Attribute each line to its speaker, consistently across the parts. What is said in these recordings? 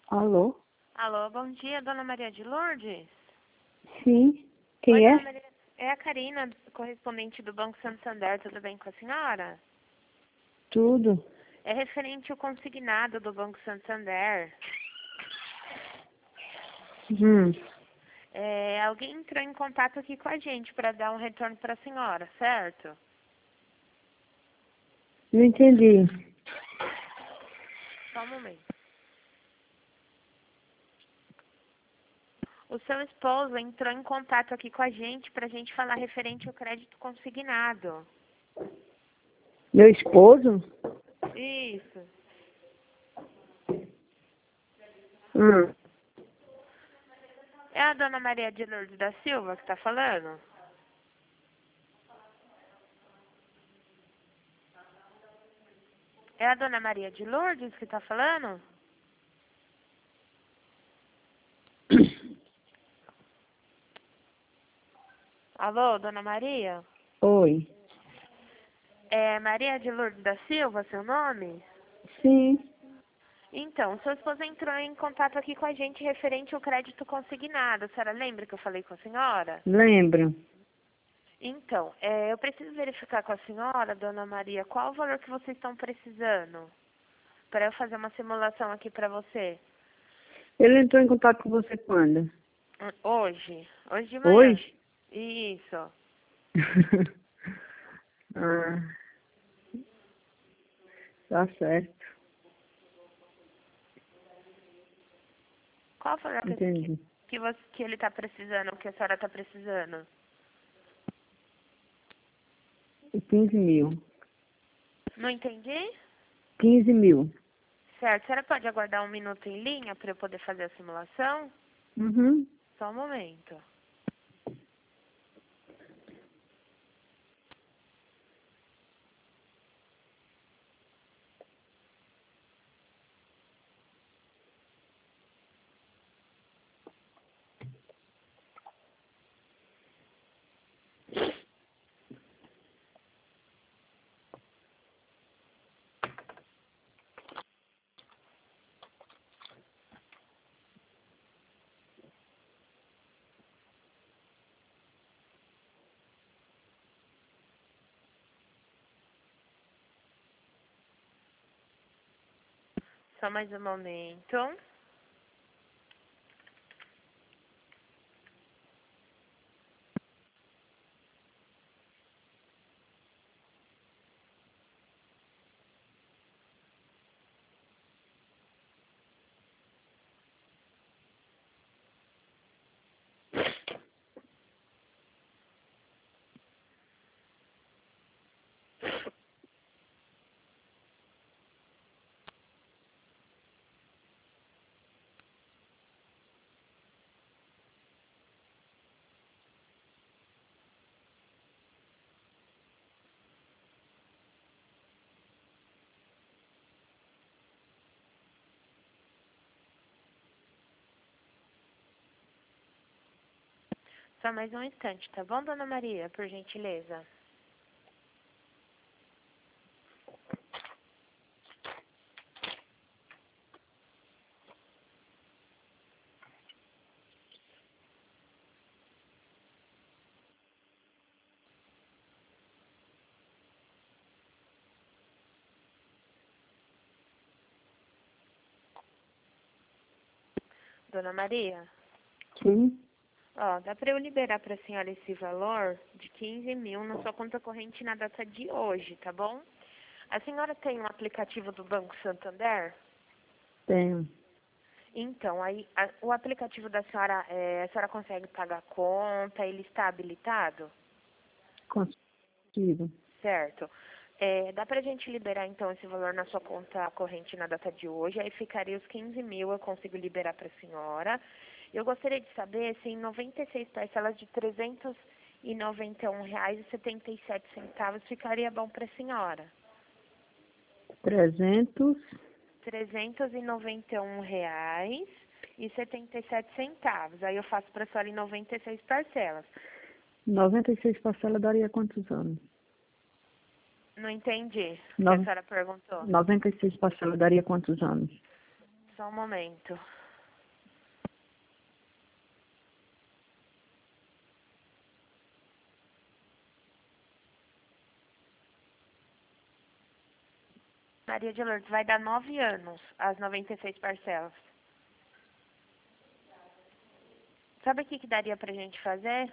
Speaker 1: Alô?
Speaker 2: Alô, bom dia, Dona Maria de Lourdes?
Speaker 1: Sim.
Speaker 2: Oi,
Speaker 1: Quem
Speaker 2: Dona
Speaker 1: é?
Speaker 2: Maria. É a Karina, correspondente do Banco Santander, tudo bem com a senhora?
Speaker 1: Tudo.
Speaker 2: É referente ao consignado do Banco Santander.
Speaker 1: Hum.
Speaker 2: Alguém entrou em contato aqui com a gente para dar um retorno para a senhora, certo?
Speaker 1: Não entendi.
Speaker 2: Só um momento. O seu esposo entrou em contato aqui com a gente para a gente falar referente ao crédito consignado.
Speaker 1: Meu esposo?
Speaker 2: Isso.
Speaker 1: Hum.
Speaker 2: É a Dona Maria de Lourdes da Silva que está falando? É a Dona Maria de Lourdes que está falando? Alô, Dona Maria?
Speaker 1: Oi.
Speaker 2: É Maria de Lourdes da Silva, seu nome?
Speaker 1: Sim.
Speaker 2: Então, sua esposa entrou em contato aqui com a gente referente ao crédito consignado. A senhora lembra que eu falei com a senhora?
Speaker 1: Lembro.
Speaker 2: Então, eu preciso verificar com a senhora, Dona Maria, qual o valor que vocês estão precisando para eu fazer uma simulação aqui para você.
Speaker 1: Ele entrou em contato com você quando?
Speaker 2: Hoje de manhã.
Speaker 1: Hoje?
Speaker 2: Isso.
Speaker 1: Ah, tá certo.
Speaker 2: Qual o valor
Speaker 1: Entendi.
Speaker 2: que ele está precisando, que a senhora está precisando?
Speaker 1: 15.000.
Speaker 2: Não entendi?
Speaker 1: 15.000.
Speaker 2: Certo. A senhora pode aguardar um minuto em linha para eu poder fazer a simulação?
Speaker 1: Uhum.
Speaker 2: Só um momento. Só mais um momento. Só mais um instante, tá bom, Dona Maria? Por gentileza. Dona Maria?
Speaker 1: Sim.
Speaker 2: Ó, dá para eu liberar para a senhora esse valor de 15.000 na sua conta corrente na data de hoje, tá bom? A senhora tem um aplicativo do Banco Santander?
Speaker 1: Tenho.
Speaker 2: Então, aí o aplicativo da senhora, a senhora consegue pagar a conta, ele está habilitado?
Speaker 1: Consigo.
Speaker 2: Certo. Dá pra gente liberar então esse valor na sua conta corrente na data de hoje, aí ficaria os 15.000, eu consigo liberar para a senhora. Eu gostaria de saber se em 96 parcelas de R$ 391,77 ficaria bom para a senhora.
Speaker 1: 300.
Speaker 2: R$ 391,77. Aí eu faço para a senhora em 96 parcelas.
Speaker 1: 96 parcelas daria quantos anos?
Speaker 2: Não entendi o que a
Speaker 1: Nove-
Speaker 2: senhora perguntou.
Speaker 1: 96 parcelas daria quantos anos?
Speaker 2: Só um momento. Maria de Lourdes, vai dar 9 anos as 96 parcelas. Sabe o que daria pra gente fazer?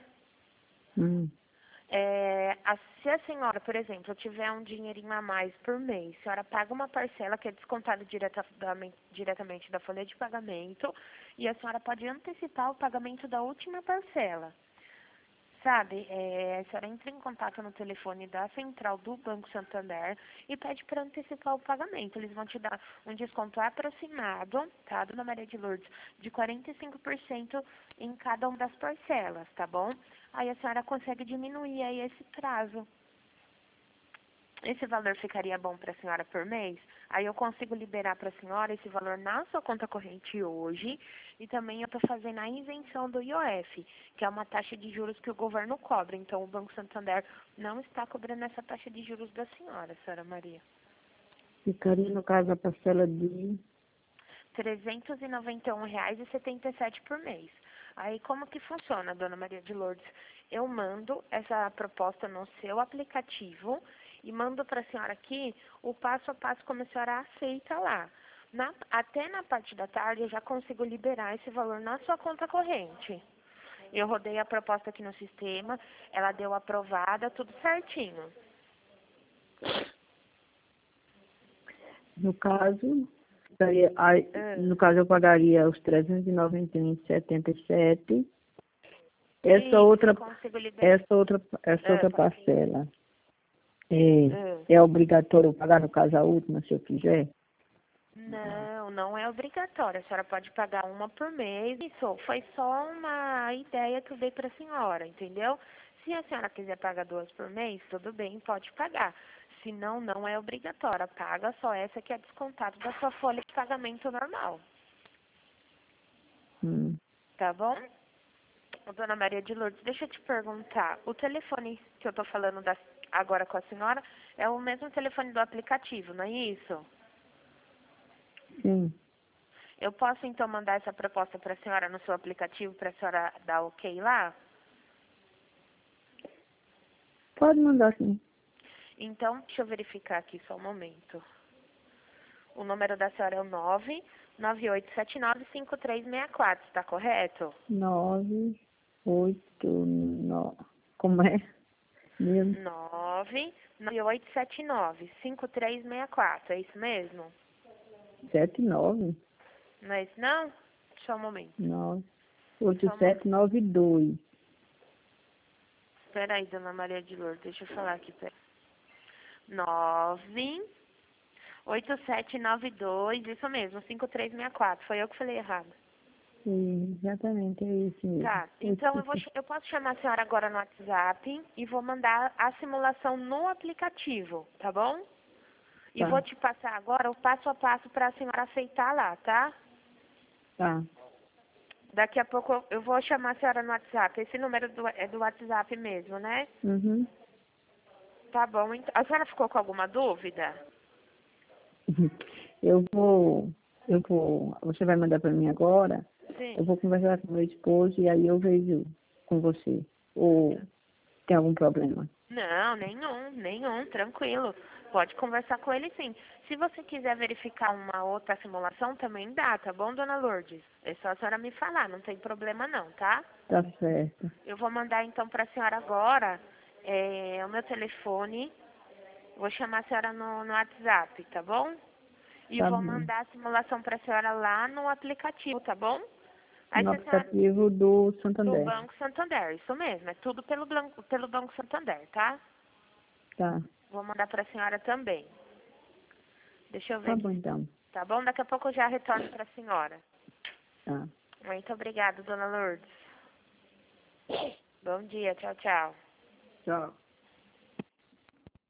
Speaker 2: Se a senhora, por exemplo, tiver um dinheirinho a mais por mês, a senhora paga uma parcela que é descontada diretamente da folha de pagamento e a senhora pode antecipar o pagamento da última parcela. Sabe, a senhora entra em contato no telefone da central do Banco Santander e pede para antecipar o pagamento. Eles vão te dar um desconto aproximado, tá, dona Maria de Lourdes, de 45% em cada uma das parcelas, tá bom? Aí a senhora consegue diminuir aí esse prazo. Esse valor ficaria bom para a senhora por mês? Aí eu consigo liberar para a senhora esse valor na sua conta corrente hoje e também eu estou fazendo a isenção do IOF, que é uma taxa de juros que o governo cobra. Então o Banco Santander não está cobrando essa taxa de juros da senhora, senhora Maria.
Speaker 1: Ficaria, no caso, a parcela de...
Speaker 2: R$ 391,77 por mês. Aí como que funciona, dona Maria de Lourdes? Eu mando essa proposta no seu aplicativo e mando para a senhora aqui o passo a passo como a senhora aceita lá. Até na parte da tarde eu já consigo liberar esse valor na sua conta corrente. Eu rodei a proposta aqui no sistema, ela deu aprovada, tudo certinho.
Speaker 1: No caso, eu pagaria os 391,77. Essa outra parcela é obrigatório eu pagar, no caso, a última, se eu quiser?
Speaker 2: Não, não é obrigatório. A senhora pode pagar uma por mês. Isso foi só uma ideia que eu dei para a senhora, entendeu? Se a senhora quiser pagar 2 por mês, tudo bem, pode pagar. Se não, não é obrigatória. Paga só essa que é descontado da sua folha de pagamento normal. Tá bom? Dona Maria de Lourdes, deixa eu te perguntar. O telefone que eu tô falando agora com a senhora é o mesmo telefone do aplicativo, não é isso?
Speaker 1: Sim.
Speaker 2: Eu posso, então, mandar essa proposta para a senhora no seu aplicativo, para a senhora dar ok lá?
Speaker 1: Pode mandar, sim.
Speaker 2: Então, deixa eu verificar aqui só um momento. O número da senhora é o 998795364, está correto?
Speaker 1: 989. Como é? Mesmo?
Speaker 2: 998795364, é isso mesmo?
Speaker 1: 79?
Speaker 2: Não é isso não? Só um momento.
Speaker 1: 8792.
Speaker 2: Espera aí, dona Maria de Lourdes, deixa eu falar aqui. 98792, isso mesmo, 5364. Foi eu que falei errado.
Speaker 1: Sim, exatamente, é isso mesmo.
Speaker 2: Tá, então eu posso chamar a senhora agora no WhatsApp e vou mandar a simulação no aplicativo, tá bom? E
Speaker 1: Tá.
Speaker 2: vou te passar agora o passo a passo para a senhora aceitar lá, tá?
Speaker 1: Tá.
Speaker 2: Daqui a pouco eu vou chamar a senhora no WhatsApp. Esse número é do WhatsApp mesmo, né?
Speaker 1: Uhum.
Speaker 2: Tá bom. Então, a senhora ficou com alguma dúvida?
Speaker 1: Você vai mandar para mim agora?
Speaker 2: Sim.
Speaker 1: Eu vou conversar com meu esposo e aí eu vejo com você. Ou tem algum problema?
Speaker 2: Não, nenhum, tranquilo. Pode conversar com ele sim. Se você quiser verificar uma outra simulação, também dá, tá bom, dona Lourdes? É só a senhora me falar, não tem problema não, tá?
Speaker 1: Tá certo.
Speaker 2: Eu vou mandar então para a senhora agora o meu telefone. Vou chamar a senhora no WhatsApp, tá bom? E
Speaker 1: Tá
Speaker 2: vou
Speaker 1: bom.
Speaker 2: mandar a simulação para a senhora lá no aplicativo, tá bom? Aí
Speaker 1: No
Speaker 2: se a senhora...
Speaker 1: aplicativo do
Speaker 2: Do
Speaker 1: Santander.
Speaker 2: Banco Santander, isso mesmo. É tudo pelo Banco Santander, tá?
Speaker 1: Tá.
Speaker 2: Vou mandar para a senhora também. Deixa eu ver
Speaker 1: Tá bom,
Speaker 2: aqui.
Speaker 1: então.
Speaker 2: Tá bom? Daqui a pouco eu já retorno para a senhora.
Speaker 1: Tá.
Speaker 2: Muito obrigada, dona Lourdes. Bom dia, tchau, tchau.
Speaker 1: Tchau.